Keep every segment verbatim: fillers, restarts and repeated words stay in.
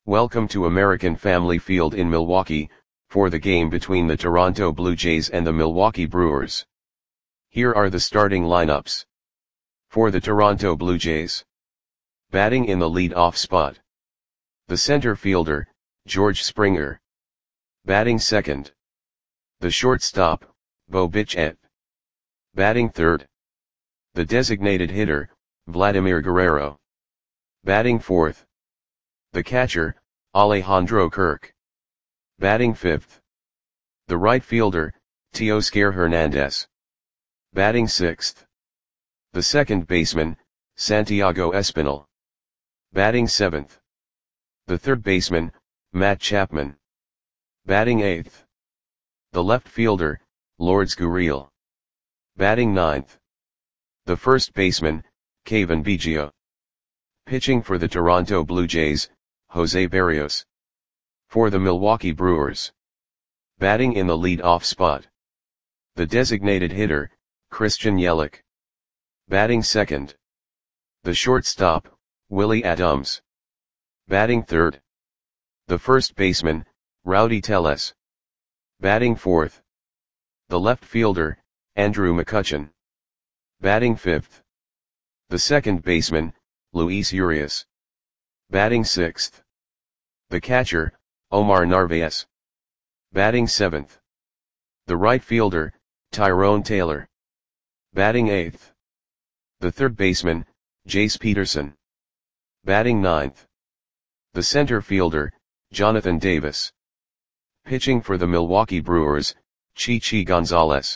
Welcome to American Family Field in Milwaukee, for the game between the Toronto Blue Jays and the Milwaukee Brewers. Here are the starting lineups. For the Toronto Blue Jays. Batting in the lead-off spot. The center fielder, George Springer. Batting second. The shortstop, Bo Bichette. Batting third. The designated hitter, Vladimir Guerrero. Batting fourth. The catcher, Alejandro Kirk. Batting fifth. The right fielder, Teoscar Hernandez. Batting sixth. The second baseman, Santiago Espinal. Batting seventh. The third baseman, Matt Chapman. Batting eighth. The left fielder, Lourdes Gurriel. Batting ninth. The first baseman, Cavan Biggio. Pitching for the Toronto Blue Jays, Jose Berrios. For the Milwaukee Brewers. Batting in the lead-off spot. The designated hitter, Christian Yelich. Batting second. The shortstop, Willie Adams. Batting third. The first baseman, Rowdy Tellez. Batting fourth. The left fielder, Andrew McCutchen. Batting fifth. The second baseman, Luis Urias. Batting sixth. The catcher, Omar Narvaez. Batting seventh. The right fielder, Tyrone Taylor. Batting eighth. The third baseman, Jace Peterson. Batting ninth. The center fielder, Jonathan Davis. Pitching for the Milwaukee Brewers, Chichi Gonzalez.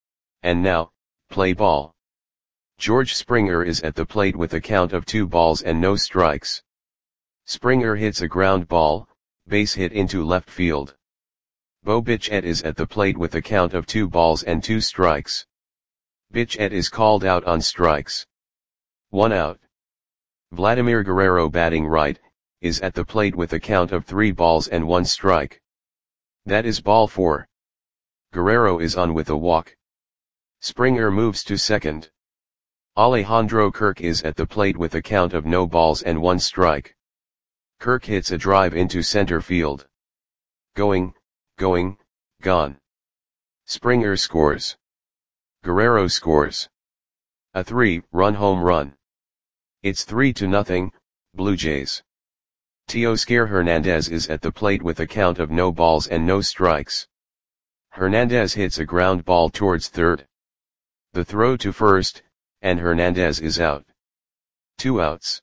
And now, play ball. George Springer is at the plate with a count of two balls and no strikes. Springer hits a ground ball, base hit into left field. Bo Bichette is at the plate with a count of two balls and two strikes. Bichette is called out on strikes. One out. Vladimir Guerrero, batting right, is at the plate with a count of three balls and one strike. That is ball four. Guerrero is on with a walk. Springer moves to second. Alejandro Kirk is at the plate with a count of no balls and one strike. Kirk hits a drive into center field. Going, going, gone. Springer scores. Guerrero scores. A three-run home run. It's three to nothing, Blue Jays. Teoscar Hernandez is at the plate with a count of no balls and no strikes. Hernandez hits a ground ball towards third. The throw to first, and Hernandez is out. Two outs.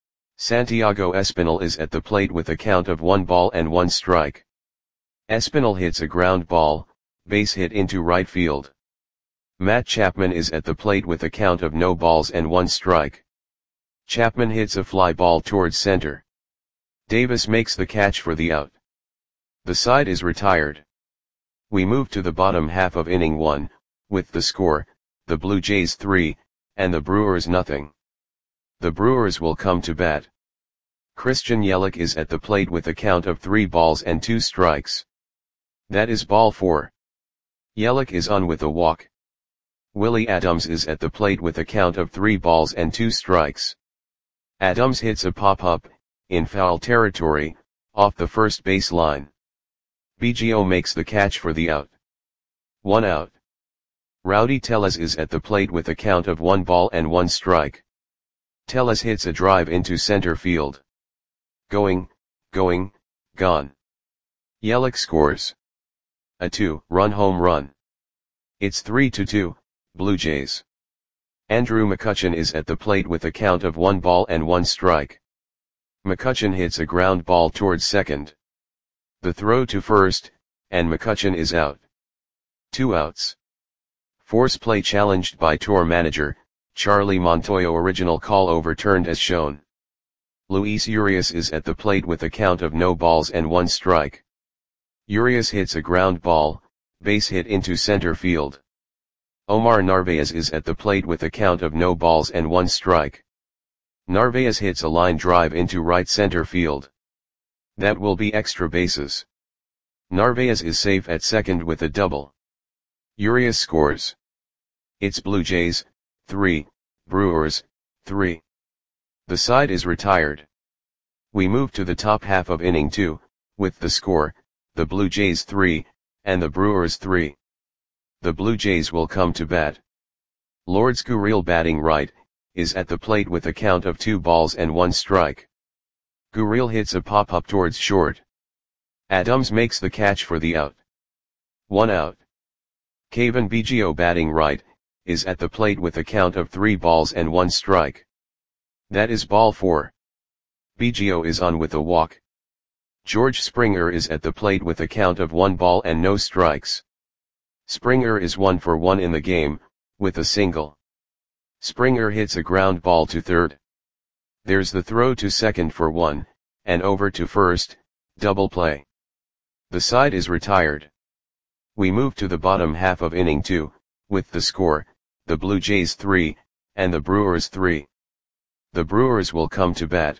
Santiago Espinal is at the plate with a count of one ball and one strike. Espinal hits a ground ball, base hit into right field. Matt Chapman is at the plate with a count of no balls and one strike. Chapman hits a fly ball towards center. Davis makes the catch for the out. The side is retired. We move to the bottom half of inning one, with the score, the Blue Jays three, and the Brewers nothing. The Brewers will come to bat. Christian Yelich is at the plate with a count of three balls and two strikes. That is ball four. Yelich is on with a walk. Willie Adams is at the plate with a count of three balls and two strikes. Adams hits a pop-up, in foul territory, off the first base line. Biggio makes the catch for the out. One out. Rowdy Tellez is at the plate with a count of one ball and one strike. Tellez hits a drive into center field. Going, going, gone. Yelich scores. A two-run home run. It's three to two, Blue Jays. Andrew McCutchen is at the plate with a count of one ball and one strike. McCutchen hits a ground ball towards second. The throw to first, and McCutchen is out. Two outs. Force play challenged by tour manager, Charlie Montoyo. Original call overturned as shown. Luis Urias is at the plate with a count of no balls and one strike. Urias hits a ground ball, base hit into center field. Omar Narvaez is at the plate with a count of no balls and one strike. Narvaez hits a line drive into right center field. That will be extra bases. Narvaez is safe at second with a double. Urias scores. It's Blue Jays, three, Brewers, three. The side is retired. We move to the top half of inning two, with the score, the Blue Jays three, and the Brewers three. The Blue Jays will come to bat. Lourdes Gurriel, batting right, is at the plate with a count of two balls and one strike. Gurriel hits a pop-up towards short. Adams makes the catch for the out. One out. Cavan Biggio, batting right, is at the plate with a count of three balls and one strike. That is ball four. Biggio is on with a walk. George Springer is at the plate with a count of one ball and no strikes. Springer is one for one in the game, with a single. Springer hits a ground ball to third. There's the throw to second for one, and over to first, double play. The side is retired. We move to the bottom half of inning two, with the score, the Blue Jays three, and the Brewers three. The Brewers will come to bat.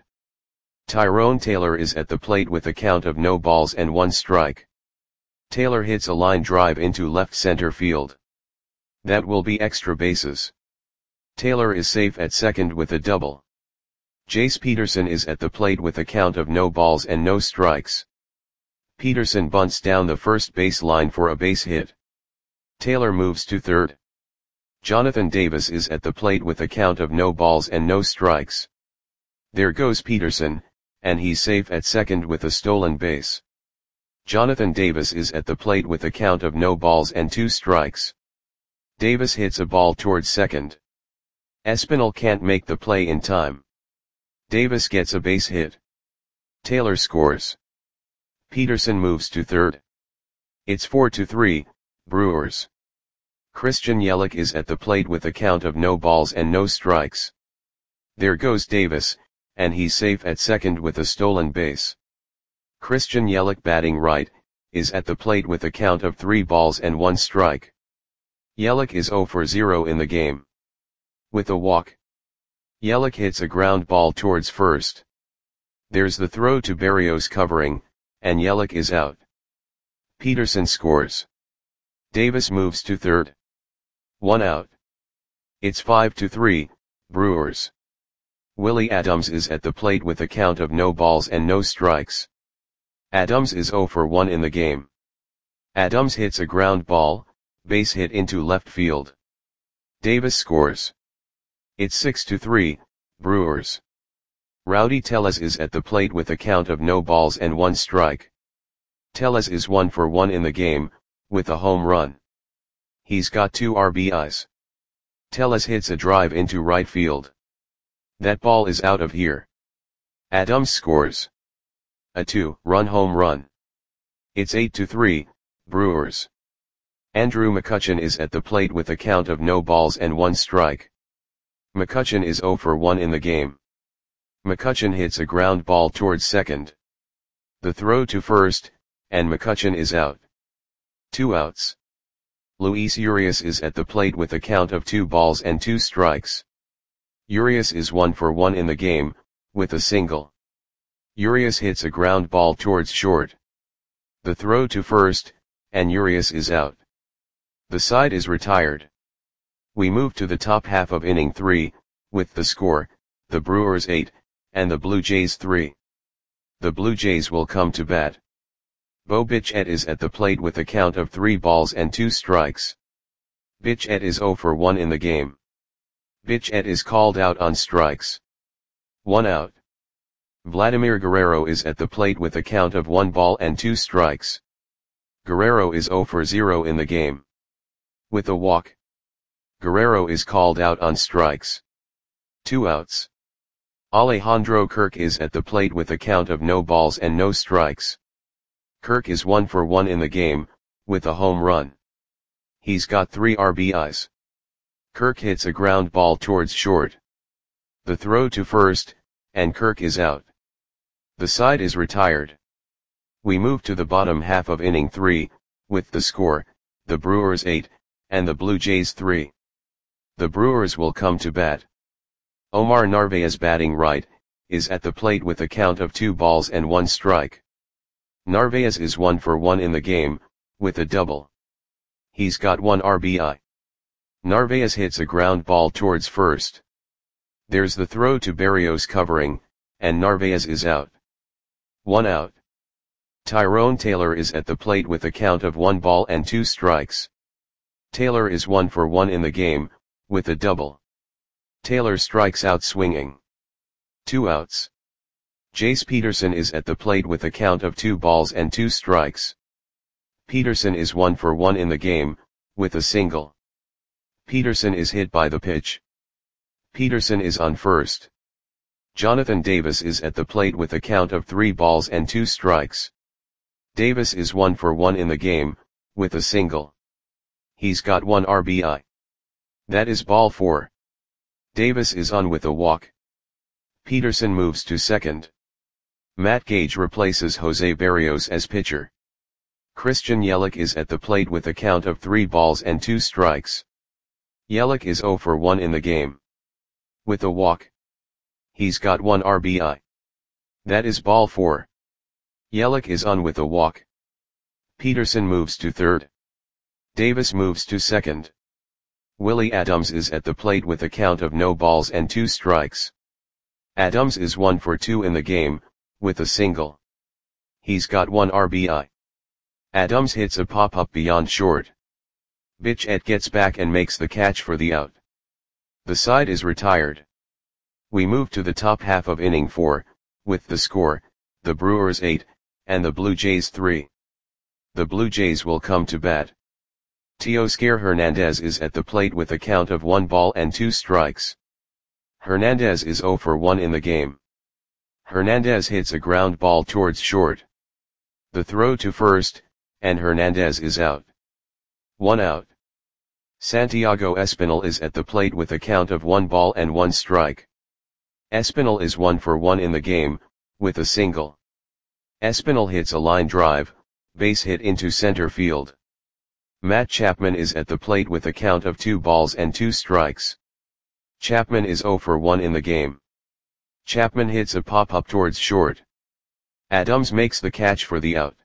Tyrone Taylor is at the plate with a count of no balls and one strike. Taylor hits a line drive into left center field. That will be extra bases. Taylor is safe at second with a double. Jace Peterson is at the plate with a count of no balls and no strikes. Peterson bunts down the first base line for a base hit. Taylor moves to third. Jonathan Davis is at the plate with a count of no balls and no strikes. There goes Peterson, and he's safe at second with a stolen base. Jonathan Davis is at the plate with a count of no balls and two strikes. Davis hits a ball towards second. Espinal can't make the play in time. Davis gets a base hit. Taylor scores. Peterson moves to third. It's four to three, Brewers. Christian Yelich is at the plate with a count of no balls and no strikes. There goes Davis, and he's safe at second with a stolen base. Christian Yelich, batting right, is at the plate with a count of three balls and one strike. Yelich is zero for zero in the game. With a walk. Yelich hits a ground ball towards first. There's the throw to Berrios covering, and Yelich is out. Peterson scores. Davis moves to third. One out. It's five to three, Brewers. Willie Adams is at the plate with a count of no balls and no strikes. Adams is zero for one in the game. Adams hits a ground ball, base hit into left field. Davis scores. It's six to three, Brewers. Rowdy Tellez is at the plate with a count of no balls and one strike. Tellez is one for one in the game, with a home run. He's got two R B Is. Tellez hits a drive into right field. That ball is out of here. Adams scores. A two-run home run. It's eight to three, Brewers. Andrew McCutchen is at the plate with a count of no balls and one strike. McCutchen is zero for one in the game. McCutchen hits a ground ball towards second. The throw to first, and McCutchen is out. Two outs. Luis Urias is at the plate with a count of two balls and two strikes. Urias is one for one in the game, with a single. Urias hits a ground ball towards short. The throw to first, and Urias is out. The side is retired. We move to the top half of inning three, with the score, the Brewers eight, and the Blue Jays three. The Blue Jays will come to bat. Bo Bichette is at the plate with a count of three balls and two strikes. Bichette is zero for one in the game. Bichette is called out on strikes. One out. Vladimir Guerrero is at the plate with a count of one ball and two strikes. Guerrero is zero for zero in the game. With a walk. Guerrero is called out on strikes. Two outs. Alejandro Kirk is at the plate with a count of no balls and no strikes. Kirk is one for one in the game, with a home run. He's got three R B Is. Kirk hits a ground ball towards short. The throw to first, and Kirk is out. The side is retired. We move to the bottom half of inning three, with the score, the Brewers eight, and the Blue Jays three. The Brewers will come to bat. Omar Narvaez, batting right, is at the plate with a count of two balls and one strike. Narvaez is one for one in the game, with a double. He's got one R B I. Narvaez hits a ground ball towards first. There's the throw to Berrios covering, and Narvaez is out. One out. Tyrone Taylor is at the plate with a count of one ball and two strikes. Taylor is one for one in the game, with a double. Taylor strikes out swinging. Two outs. Jace Peterson is at the plate with a count of two balls and two strikes. Peterson is one for one in the game, with a single. Peterson is hit by the pitch. Peterson is on first. Jonathan Davis is at the plate with a count of three balls and two strikes. Davis is one for one in the game, with a single. He's got one R B I. That is ball four. Davis is on with a walk. Peterson moves to second. Matt Gage replaces Jose Berrios as pitcher. Christian Yelich is at the plate with a count of three balls and two strikes. Yelich is zero for one in the game. With a walk. He's got one R B I. That is ball four. Yelich is on with a walk. Peterson moves to third. Davis moves to second. Willie Adams is at the plate with a count of no balls and two strikes. Adams is one for two in the game, with a single. He's got one R B I. Adams hits a pop-up beyond short. Bichette gets back and makes the catch for the out. The side is retired. We move to the top half of inning four, with the score, the Brewers eight, and the Blue Jays three. The Blue Jays will come to bat. Teoscar Hernandez is at the plate with a count of one ball and two strikes. Hernandez is zero for one in the game. Hernandez hits a ground ball towards short. The throw to first, and Hernandez is out. One out. Santiago Espinal is at the plate with a count of one ball and one strike. Espinal is one for one in the game, with a single. Espinal hits a line drive, base hit into center field. Matt Chapman is at the plate with a count of two balls and two strikes. Chapman is zero for one in the game. Chapman hits a pop-up towards short. Adams makes the catch for the out.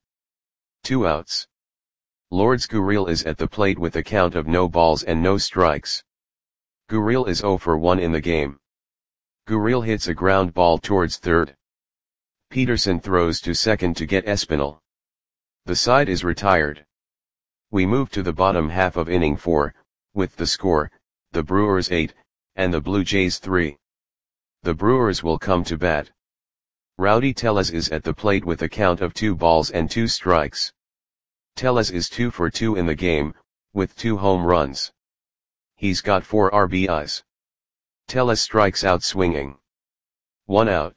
Two outs. Lourdes Gurriel is at the plate with a count of no balls and no strikes. Gurriel is zero for one in the game. Gurriel hits a ground ball towards third. Peterson throws to second to get Espinal. The side is retired. We move to the bottom half of inning four, with the score, the Brewers eight, and the Blue Jays three. The Brewers will come to bat. Rowdy Tellez is at the plate with a count of two balls and two strikes. Tellez is two for two in the game, with two home runs. He's got four R B Is. Tellez strikes out swinging. One out.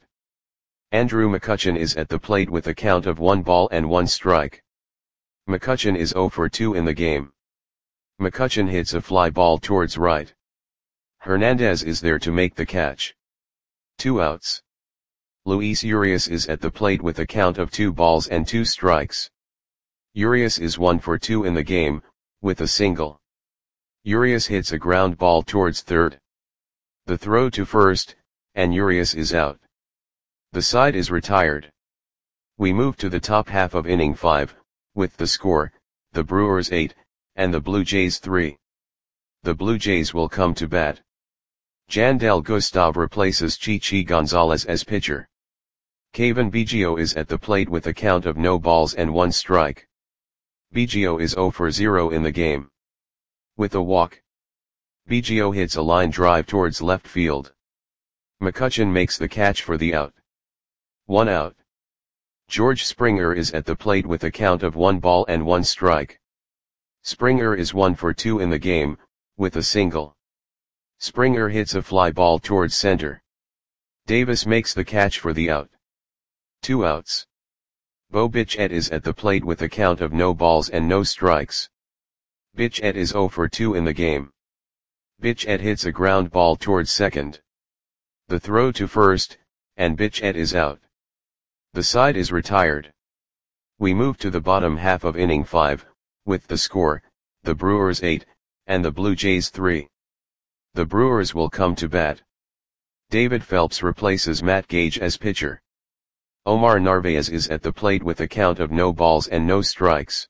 Andrew McCutchen is at the plate with a count of one ball and one strike. McCutchen is zero for two in the game. McCutchen hits a fly ball towards right. Hernandez is there to make the catch. Two outs. Luis Urias is at the plate with a count of two balls and two strikes. Urias is one for two in the game, with a single. Urias hits a ground ball towards third. The throw to first, and Urias is out. The side is retired. We move to the top half of inning five, with the score, the Brewers eight, and the Blue Jays three. The Blue Jays will come to bat. Jandel Gustav replaces Chichi Gonzalez as pitcher. Cavan Biggio is at the plate with a count of no balls and one strike. Biggio is zero for zero in the game. With a walk. Biggio hits a line drive towards left field. McCutchen makes the catch for the out. One out. George Springer is at the plate with a count of one ball and one strike. Springer is one for two in the game, with a single. Springer hits a fly ball towards center. Davis makes the catch for the out. Two outs. Bo Bichette is at the plate with a count of no balls and no strikes. Bichette is zero for two in the game. Bichette hits a ground ball towards second. The throw to first, and Bichette is out. The side is retired. We move to the bottom half of inning five, with the score, the Brewers eight, and the Blue Jays three. The Brewers will come to bat. David Phelps replaces Matt Gage as pitcher. Omar Narvaez is at the plate with a count of no balls and no strikes.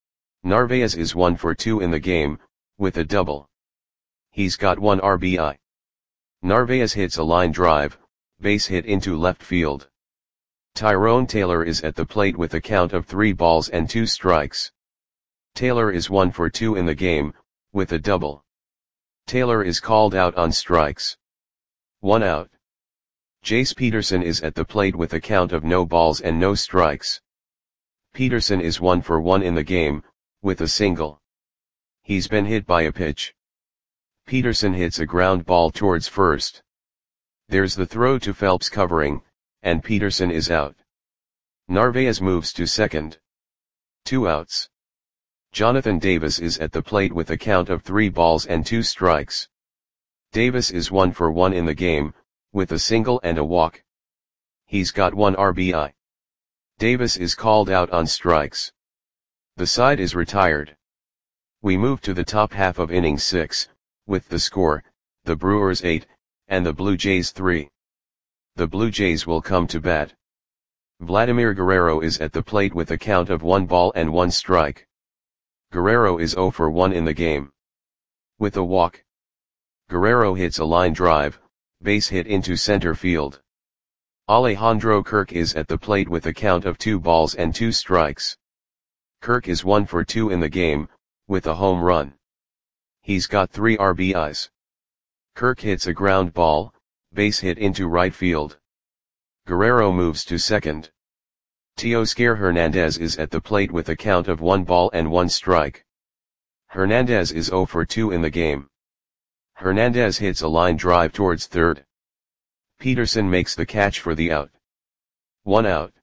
Narvaez is one for two in the game, with a double. He's got one R B I. Narvaez hits a line drive, base hit into left field. Tyrone Taylor is at the plate with a count of three balls and two strikes. Taylor is one for two in the game, with a double. Taylor is called out on strikes. One out. Jace Peterson is at the plate with a count of no balls and no strikes. Peterson is one for one in the game, with a single. He's been hit by a pitch. Peterson hits a ground ball towards first. There's the throw to Phelps covering, and Peterson is out. Narvaez moves to second. Two outs. Jonathan Davis is at the plate with a count of three balls and two strikes. Davis is one for one in the game, with a single and a walk. He's got one R B I. Davis is called out on strikes. The side is retired. We move to the top half of inning six, with the score, the Brewers eight, and the Blue Jays three. The Blue Jays will come to bat. Vladimir Guerrero is at the plate with a count of one ball and one strike. Guerrero is zero for one in the game. With a walk. Guerrero hits a line drive, base hit into center field. Alejandro Kirk is at the plate with a count of two balls and two strikes. Kirk is one for two in the game, with a home run. He's got three R B Is. Kirk hits a ground ball, base hit into right field. Guerrero moves to second. Teoscar Hernandez is at the plate with a count of one ball and one strike. Hernandez is zero for two in the game. Hernandez hits a line drive towards third. Peterson makes the catch for the out. One out.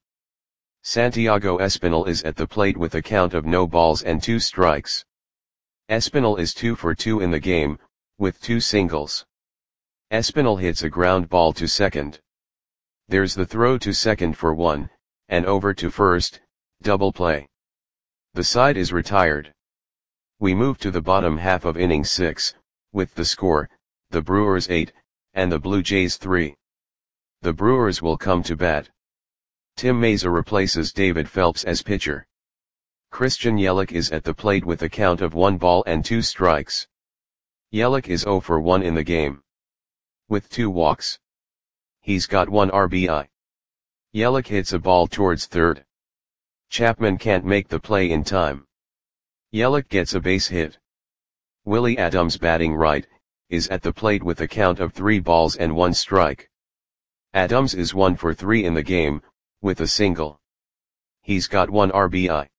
Santiago Espinal is at the plate with a count of no balls and two strikes. Espinal is two for two in the game, with two singles. Espinal hits a ground ball to second. There's the throw to second for one, and over to first, double play. The side is retired. We move to the bottom half of inning six, with the score, the Brewers eight, and the Blue Jays three. The Brewers will come to bat. Tim Mayza replaces David Phelps as pitcher. Christian Yelich is at the plate with a count of one ball and two strikes. Yelich is zero for one in the game. With two walks. He's got one R B I. Yelich hits a ball towards third. Chapman can't make the play in time. Yelich gets a base hit. Willie Adams, batting right, is at the plate with a count of three balls and one strike. Adams is one for three in the game, with a single. He's got one R B I.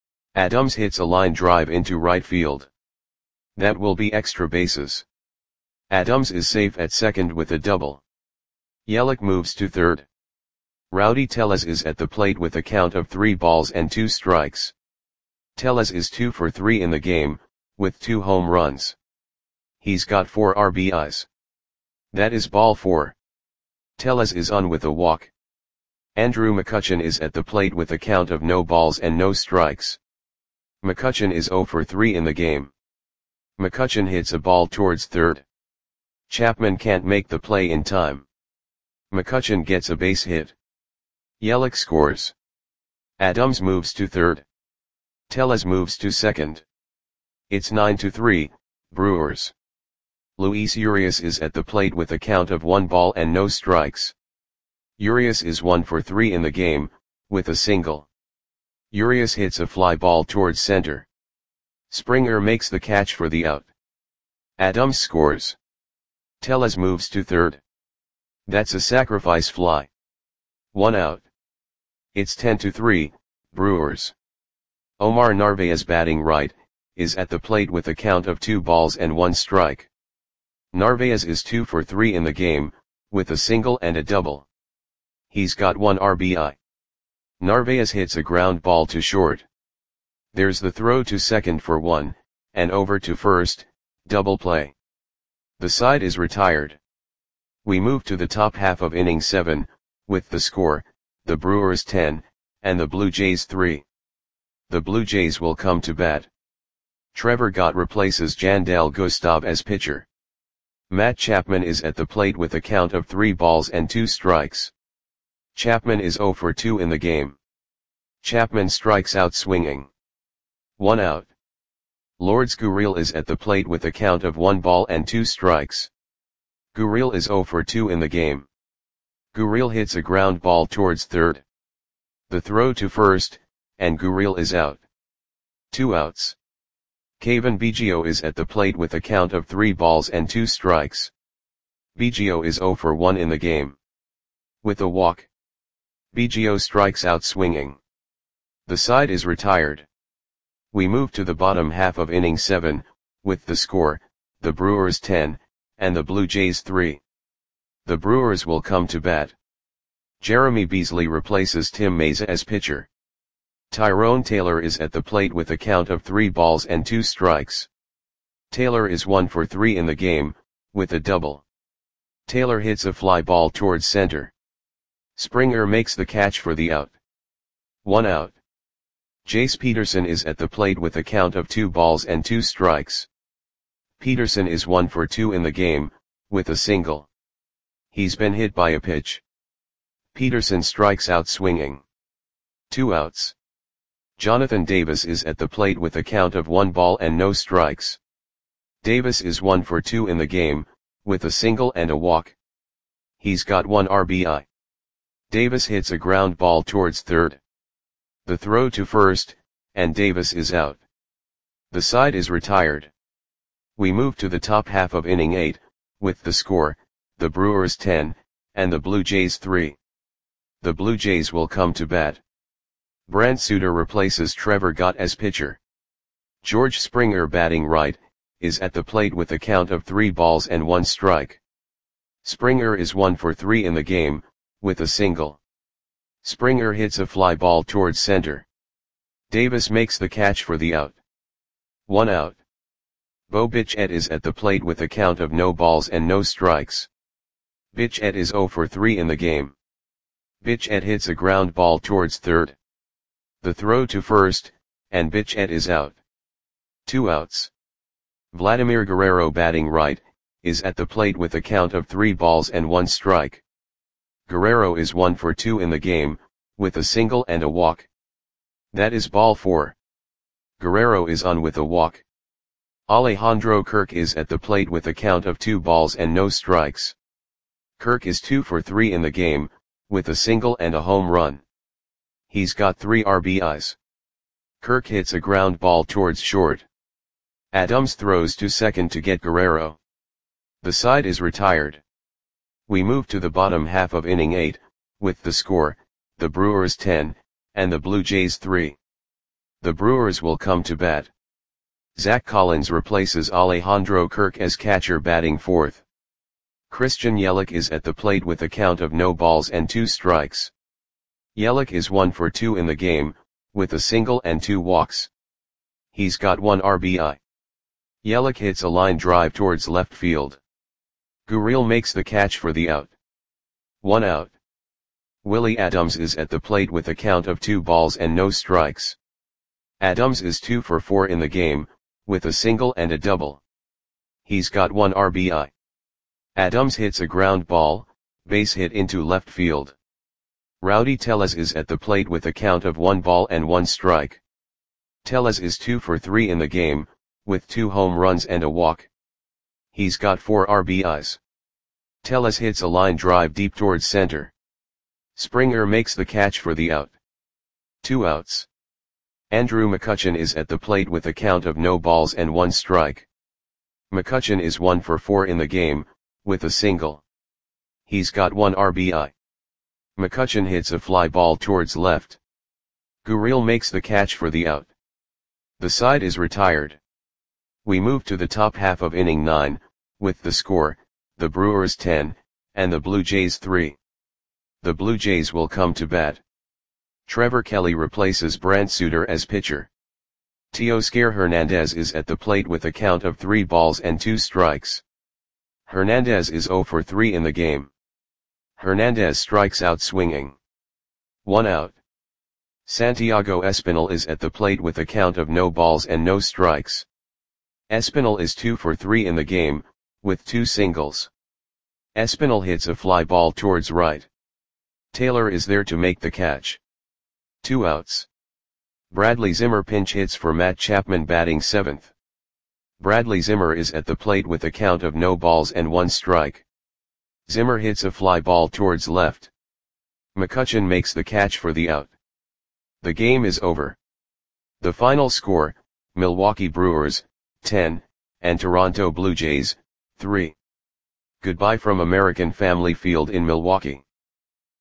Adams hits a line drive into right field. That will be extra bases. Adams is safe at second with a double. Yelich moves to third. Rowdy Tellez is at the plate with a count of three balls and two strikes. Tellez is two for three in the game, with two home runs. He's got four R B Is. That is ball four. Tellez is on with a walk. Andrew McCutchen is at the plate with a count of no balls and no strikes. McCutchen is zero for three in the game. McCutchen hits a ball towards third. Chapman can't make the play in time. McCutchen gets a base hit. Yelich scores. Adams moves to third. Tellez moves to second. It's nine to three, Brewers. Luis Urias is at the plate with a count of one ball and no strikes. Urias is one for three in the game, with a single. Urias hits a fly ball towards center. Springer makes the catch for the out. Adams scores. Tellez moves to third. That's a sacrifice fly. One out. It's ten to three, Brewers. Omar Narvaez, batting right, is at the plate with a count of two balls and one strike. Narvaez is two for three in the game, with a single and a double. He's got one R B I. Narvaez hits a ground ball to short. There's the throw to second for one, and over to first, double play. The side is retired. We move to the top half of inning seven, with the score, the Brewers ten, and the Blue Jays three. The Blue Jays will come to bat. Trevor Gott replaces Jandel Gustav as pitcher. Matt Chapman is at the plate with a count of three balls and two strikes. Chapman is zero for two in the game. Chapman strikes out swinging. One out. Lourdes Gurriel is at the plate with a count of one ball and two strikes. Gurriel is zero for two in the game. Gurriel hits a ground ball towards third. The throw to first, and Gurriel is out. Two outs. Kevin Biggio is at the plate with a count of three balls and two strikes. Biggio is zero for one in the game. With a walk, Biggio strikes out swinging. The side is retired. We move to the bottom half of inning seven, with the score, the Brewers ten, and the Blue Jays three. The Brewers will come to bat. Jeremy Beasley replaces Tim Mayza as pitcher. Tyrone Taylor is at the plate with a count of three balls and two strikes. Taylor is one for three in the game, with a double. Taylor hits a fly ball towards center. Springer makes the catch for the out. One out. Jace Peterson is at the plate with a count of two balls and two strikes. Peterson is one for two in the game, with a single. He's been hit by a pitch. Peterson strikes out swinging. Two outs. Jonathan Davis is at the plate with a count of one ball and no strikes. Davis is one for two in the game, with a single and a walk. He's got one R B I. Davis hits a ground ball towards third. The throw to first, and Davis is out. The side is retired. We move to the top half of inning eight, with the score, the Brewers ten, and the Blue Jays three. The Blue Jays will come to bat. Brent Suter replaces Trevor Gott as pitcher. George Springer, batting right, is at the plate with a count of three balls and one strike. Springer is one for three in the game, with a single. Springer hits a fly ball towards center. Davis makes the catch for the out. One out. Bo Bichette is at the plate with a count of no balls and no strikes. Bichette is zero for three in the game. Bichette hits a ground ball towards third. The throw to first, and Bichette is out. Two outs. Vladimir Guerrero, batting right, is at the plate with a count of three balls and one strike. Guerrero is one for two in the game, with a single and a walk. That is ball four. Guerrero is on with a walk. Alejandro Kirk is at the plate with a count of two balls and no strikes. Kirk is two for three in the game, with a single and a home run. He's got three R B Is. Kirk hits a ground ball towards short. Adams throws to second to get Guerrero. The side is retired. We move to the bottom half of inning eight, with the score, the Brewers ten, and the Blue Jays three. The Brewers will come to bat. Zach Collins replaces Alejandro Kirk as catcher, batting fourth. Christian Yelich is at the plate with a count of no balls and two strikes. Yelich is one for two in the game, with a single and two walks. He's got one R B I. Yelich hits a line drive towards left field. Gurriel makes the catch for the out. One out. Willie Adams is at the plate with a count of two balls and no strikes. Adams is two for four in the game, with a single and a double. He's got one R B I. Adams hits a ground ball, base hit into left field. Rowdy Tellez is at the plate with a count of one ball and one strike. Tellez is two for three in the game, with two home runs and a walk. He's got four R B Is. Tellez hits a line drive deep towards center. Springer makes the catch for the out. Two outs. Andrew McCutchen is at the plate with a count of no balls and one strike. McCutchen is one for four in the game, with a single. He's got one R B I. McCutchen hits a fly ball towards left. Gurriel makes the catch for the out. The side is retired. We move to the top half of inning nine, with the score, the Brewers ten, and the Blue Jays three. The Blue Jays will come to bat. Trevor Kelly replaces Brent Suter as pitcher. Teoscar Hernandez is at the plate with a count of three balls and two strikes. Hernandez is zero for three in the game. Hernandez strikes out swinging. One out. Santiago Espinal is at the plate with a count of no balls and no strikes. Espinal is two for three in the game, with two singles. Espinal hits a fly ball towards right. Taylor is there to make the catch. Two outs. Bradley Zimmer pinch hits for Matt Chapman, batting seventh. Bradley Zimmer is at the plate with a count of no balls and one strike. Zimmer hits a fly ball towards left. McCutchen makes the catch for the out. The game is over. The final score, Milwaukee Brewers, ten, and Toronto Blue Jays, three. Goodbye from American Family Field in Milwaukee.